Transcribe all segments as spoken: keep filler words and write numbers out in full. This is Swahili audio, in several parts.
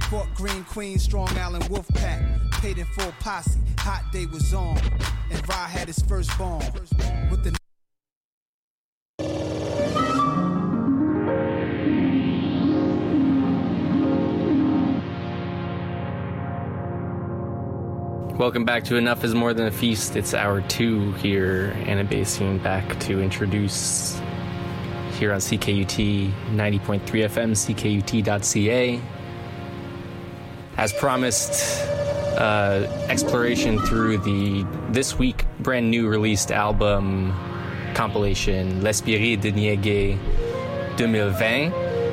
Fort Green Queen, Strong Island Wolf Pack. Paid in full posse, hot day was on. And Ra had his firstborn. With the Welcome back to Enough is More Than a Feast. It's hour two here. Anna Basine back to introduce here on C K U T ninety point three F M, C K U T dot C A. As promised, uh, exploration through the this week brand new released album compilation L'Esprit de Niégué twenty twenty.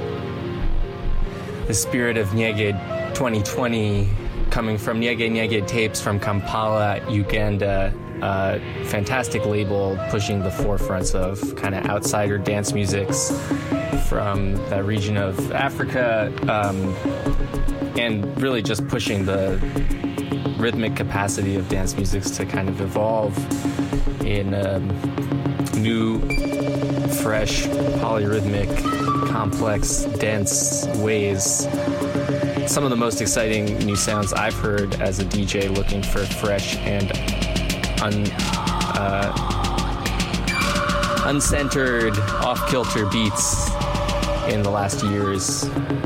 The Spirit of Niégué twenty twenty, coming from Niégué Niégué Tapes from Kampala, Uganda. Uh, fantastic label pushing the forefronts of kind of outsider dance musics from that region of Africa, um, and really just pushing the rhythmic capacity of dance musics to kind of evolve in um, new, fresh, polyrhythmic, complex, dense ways. Some of the most exciting new sounds I've heard as a D J looking for fresh and un, uh, uncentered, off-kilter beats in the last years.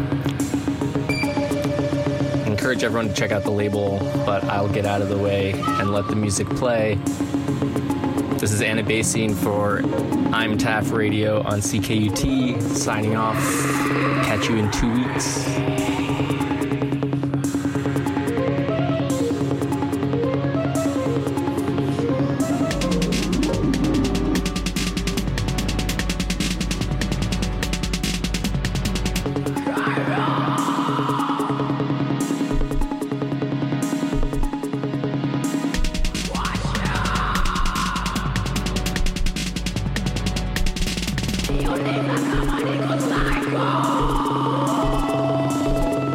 Encourage everyone to check out the label, but I'll get out of the way and let the music play. This is Anna Basine for I'm Taff Radio on C K U T, signing off. Catch you in two weeks. Yo, nigga, come on, nigga, psycho.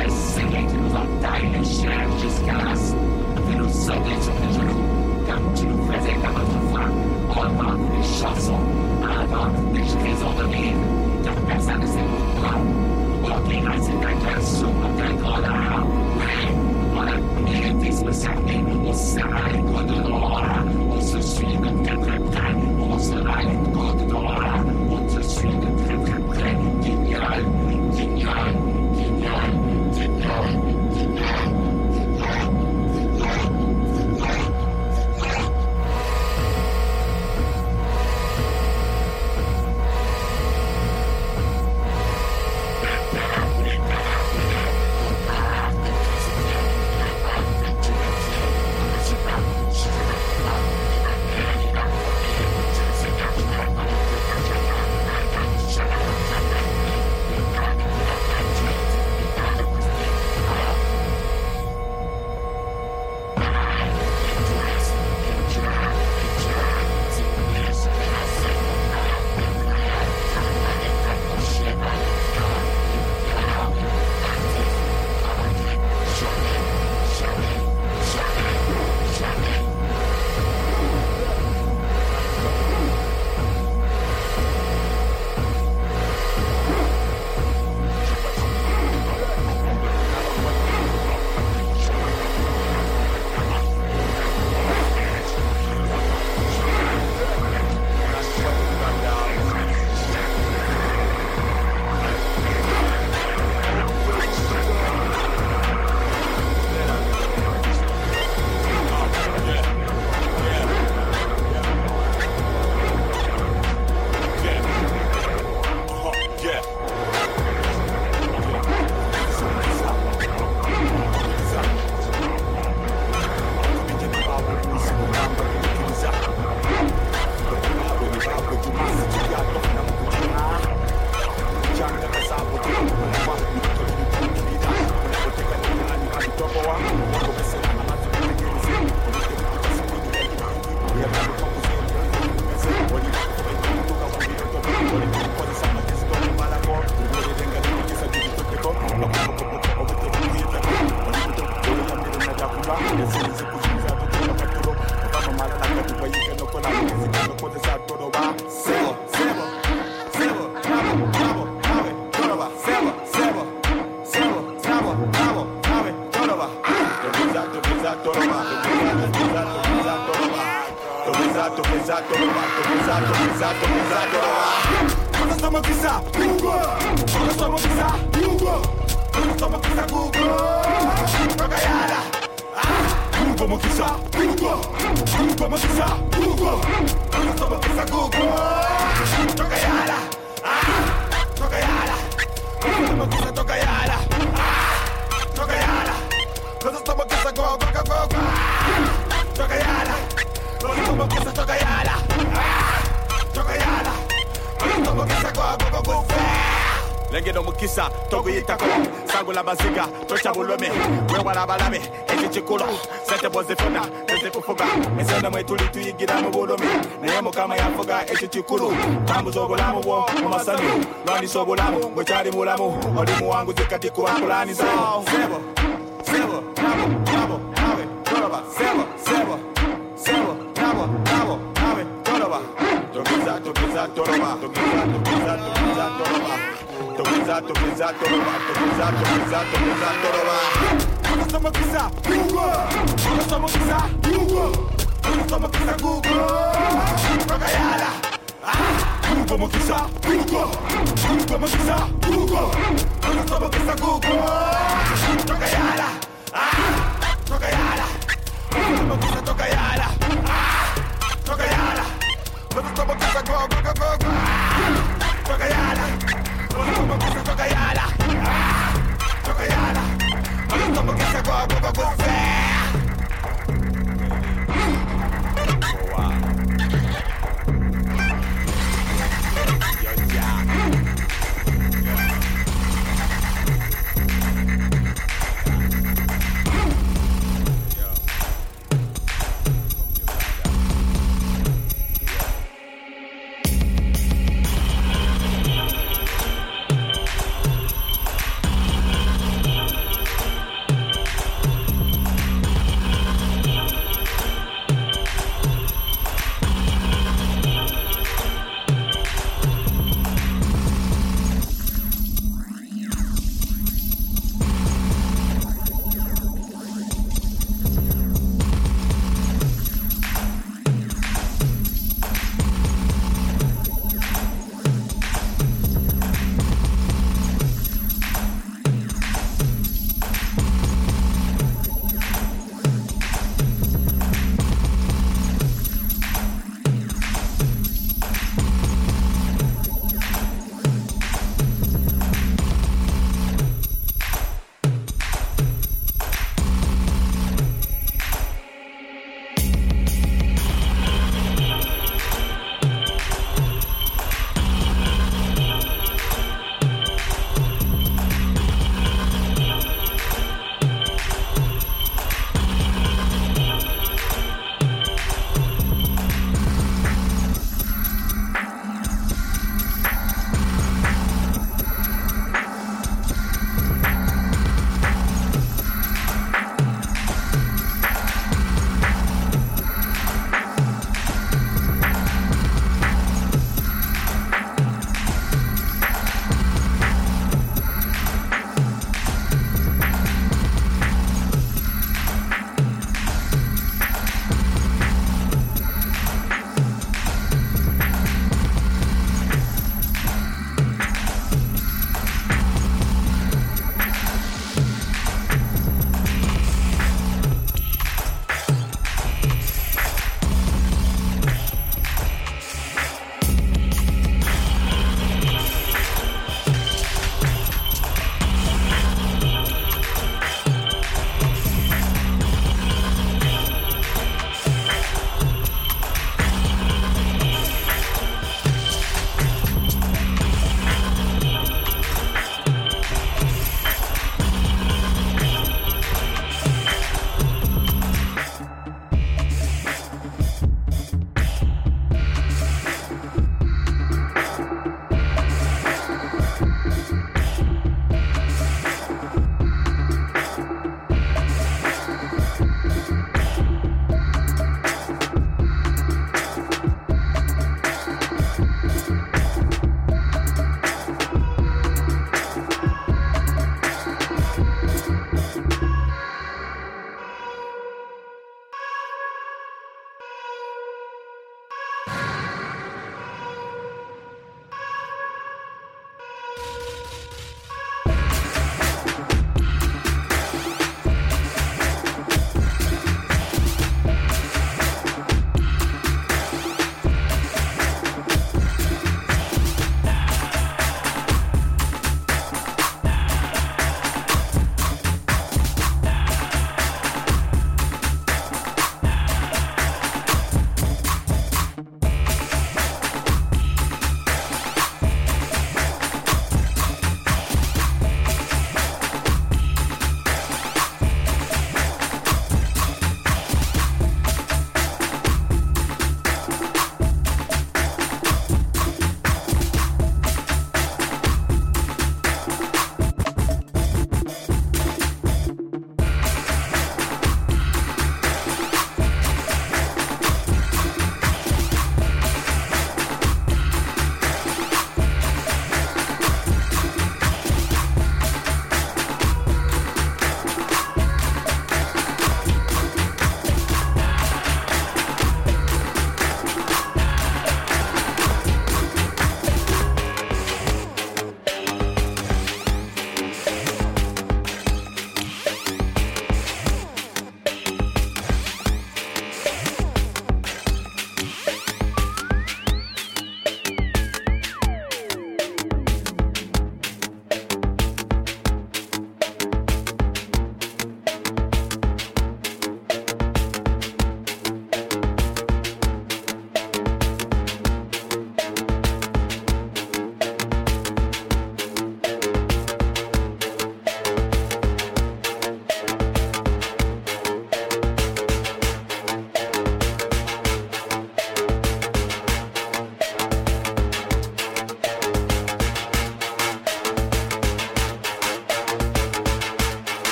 Chikuru, Tamu Zobolamu, Masanu, Lani Sobolamu, which are the Mulamu, or the Muangu Katiku Apolani. Sevo, Sevo, Nabo, Nabo, Nave, Toraba, Sevo, Sevo, Sevo, Nabo, Nabo, Nave, Toraba, Togiza, Togiza, Toraba, Togiza, Togiza, Togiza, Toraba, Togiza, Togiza, Toraba, Togiza, Togiza, Togiza, Toraba. Somos quizá, Google, somos quizá, Google, somos quizá, Google, Rogayala. Como quizá, Google, como quizá, Google, como quizá, Google, Tocayala, Tocayala, como quizá, Tocayala, Tocayala, como quizá, Google, Tocayala, como quizá, Tocayala, Tocayala, como quizá, Google,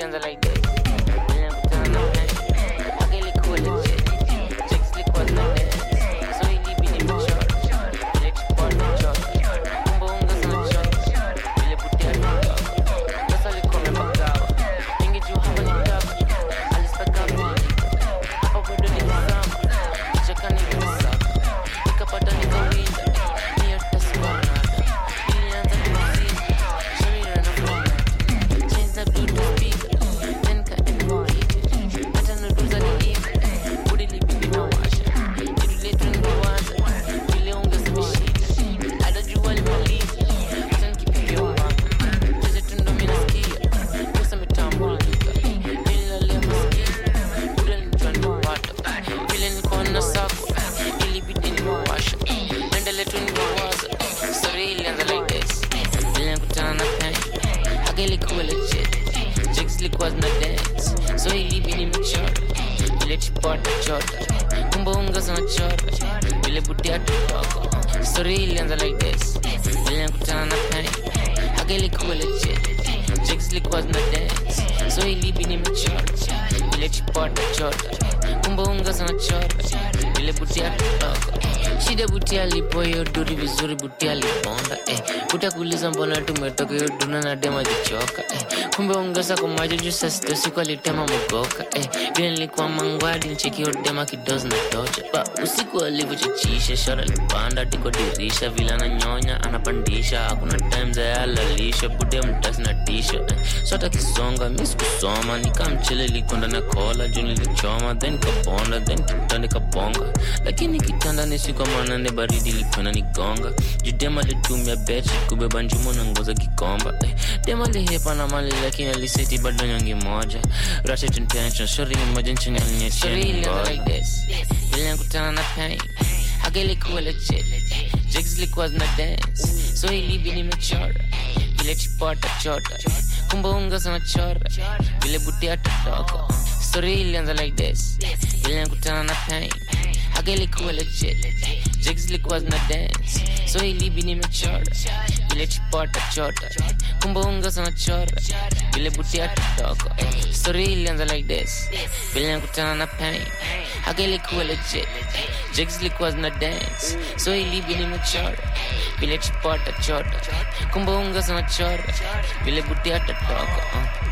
ilianza like this. Nilikutana na penny, haka ilikuwa legit. Chicks likuwa zina dance, so ilibidi mchora. Ile chipwa na chora, kumbe unga sana chora. Ile butia tukawa, sasa likuwa mepagawa. Mingi juu hapa ni kawa, alistaka kuandika. Hapa bado ni kizama, kichaka ni kisaka. Nikapata nikawinda, niyo tasikuwa nada. Ilianza kumazini, sharira na flomata. Change the Bluetooth speaker, then cut in the heat. Hata nuduza niliva, budi libidi na washa. Kitu letu niliwaza, vile unga zimeshika. Adajua limaliza, hata nikipigia umama. Cheze tundo minasikia, kosa mitambulika. Nililalea masikini, buda nilijua nimepata. Vile nilikuwa na sako, ilibidi nimewasha. Penda letu niliwaza, story ilianza like this. Nilikutana na penny, haka ilikuwa legit. Chicks likuwa zina dance, so ilibidi mchora. Ile chipota chota, kumbe unga sana chora. Ile butia tukoko, story ilianza like this. Nilikutana na penny, haka ilikuwa legit. Chicks likuwa zina dance, so ilibidi mchora. Ile chipota chota, kumbe unga sana chora. Ile butia tukoko, shida butia lipo yo duri vizuri butia liponda. Eh, utakuuliza mbona tumetoka yo duna na dema jichoka. Eh, kumbe ungeza kwa maji juu sasa sito siku alitema mgoka. Eh, vile nilikuwa mangwadi ncheki yo dema kidozi na tocha. Ba, usiku alivyochichisha shara lipanda tiko dirisha. Vile ananyonya anapandisha, hakuna time za ya lalisha. Bude mtasi na tisha. Eh, sota kisonga miss kusoma, nikamchele likonda na kola. Juu nilichoma then kabonda then kitanda kabonga. Lakini kitanda ni siku manane baridi lipena nigonga. Judema litumia bechi kubeba njumo na ngoza kikomba. Eh, dema lihepa na mali lakini aliseti bado nyongi moja. Ratchet intention, shori mmoja nchini alinye chini ngoja. Like this, vile nakutana na penny, haka ilikuwa legit. Jigs likuwa zina dance, so ilibidi mechora. Vile chipota chota, kumbe unga sana chora. Vile butia tutoko, story ilianza like this. Vile nakutana na penny, haka ilikuwa legit. Jigs likuwa zina dance, so ilibidi mechora. Vile chipota chota, kumbe unga sana chora. Vile butia tutoko, story ilianza like this. Vile nakutana na penny, haka ilikuwa legit. Jigs likuwa zina dance, so ilibidi mechora. Vile chipota chota, kumbe unga sana chora. Vile butia tutoko, uh.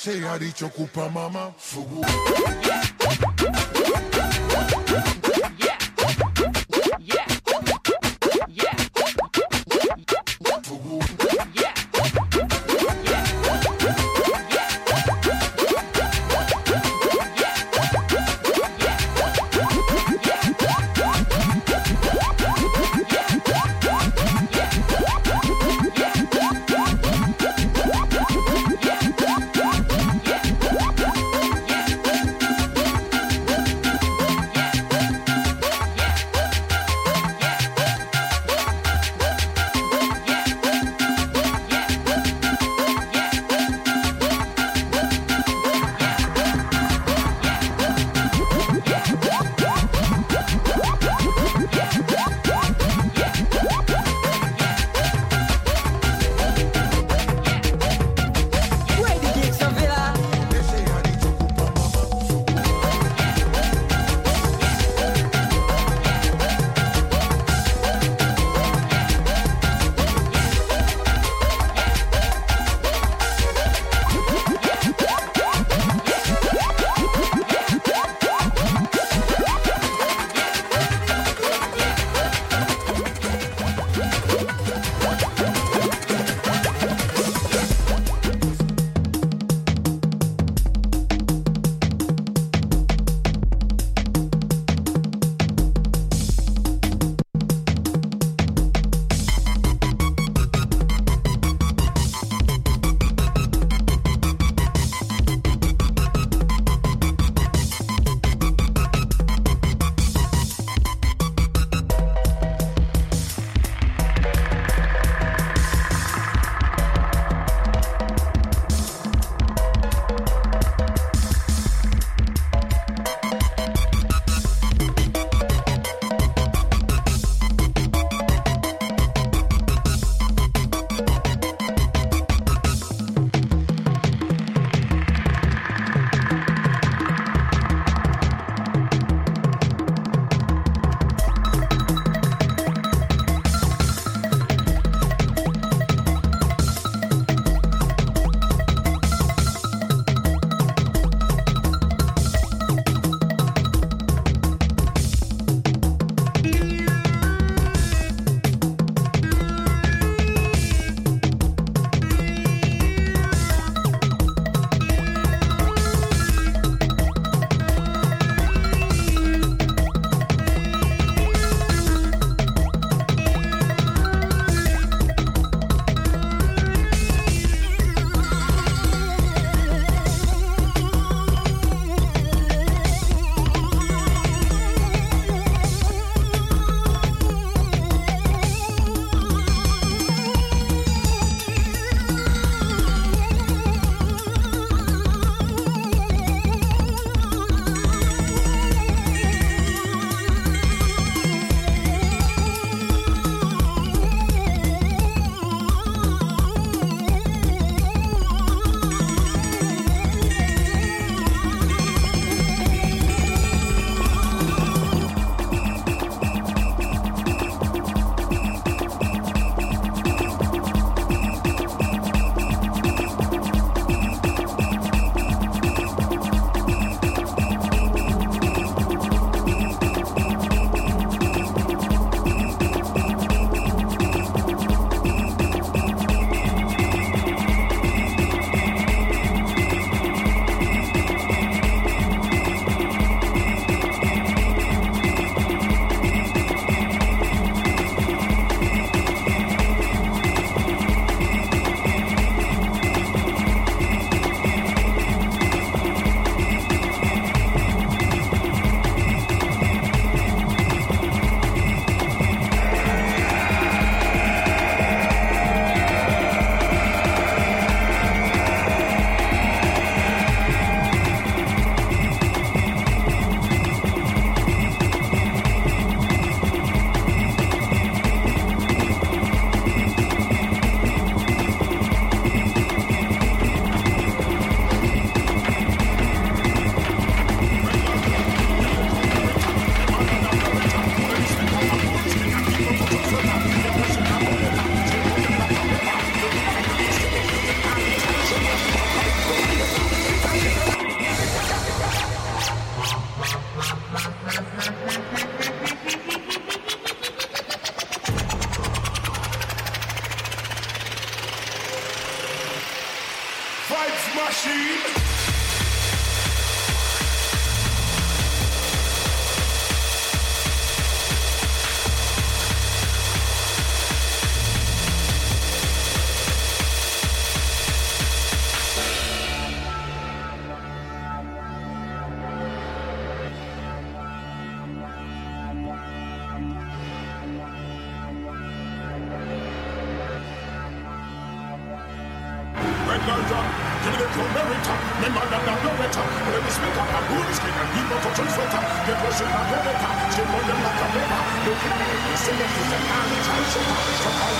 se ha dicho cupa mamá. Fugu. machine. Get